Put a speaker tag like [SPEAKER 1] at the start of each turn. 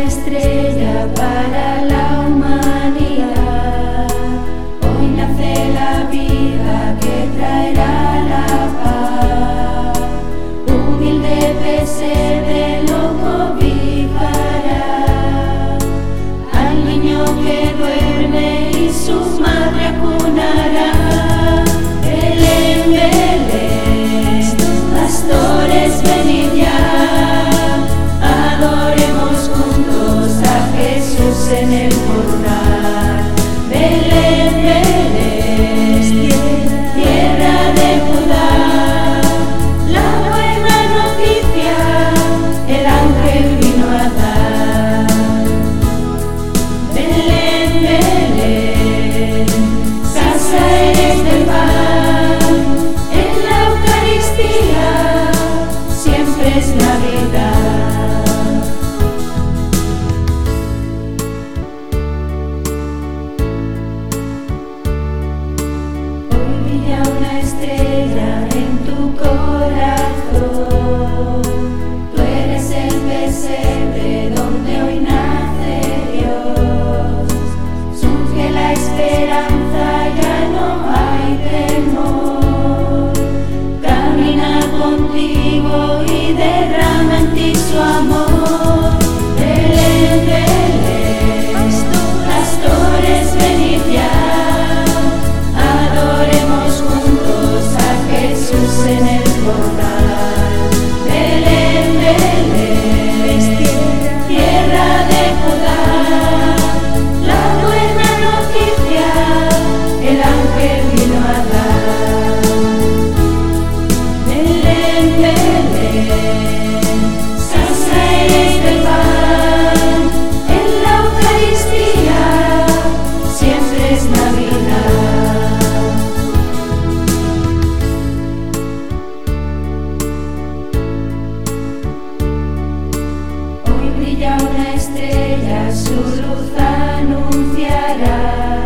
[SPEAKER 1] estrella para la humanidad. Hoy nace la vida que traerá la paz. Humilde pesebre lo cobijará. Al niño que duerme y su madre acunará. Belén, Belén, pastores, venid ya. Adoremos juntos a Jesús en el portal. Belén, Belén, tierra de Judá, la buena noticia el ángel vino a dar. Belén, Belén, casa eres del pan, en la Eucaristía siempre es Navidad. Una estrella en tu corazón, tú eres el pesebre donde hoy nace Dios. Surge la esperanza, ya no hay temor. Camina contigo y derrama en ti su amor. Belén, Belén, pastores, venid ya. Jesús en el portal. Belén, Belén, tierra de Judá, la buena noticia el ángel vino a dar. Belén, Belén, casa eres del pan, en la Eucaristía siempre es Navidad. Brilla una estrella, su luz anunciará.